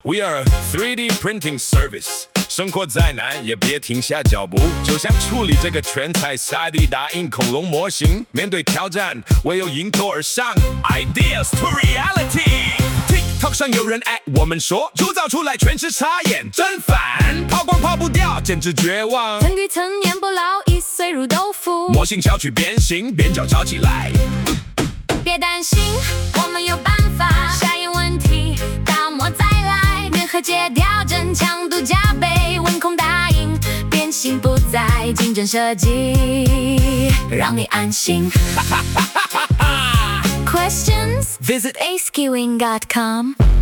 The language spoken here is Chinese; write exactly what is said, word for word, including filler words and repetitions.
We are a three D printing service. 生活再难也别停下脚步，就像处理这个全彩 三 D 打印恐龙模型，面对挑战，唯有迎头而上 ，Ideas to reality。TikTok 上有人爱我们说，铸造出来全是插眼，真烦，抛光抛不掉，简直绝望。 层与层年不老，一碎入豆腐。 模型小曲变形，边角吵起来。 别担心，我们有办法。下眼问题，打磨再来，粘合戒掉，真强度加倍，温控打印，变形不再，精准设计，让你安心。Questions? Visit a skewing dot com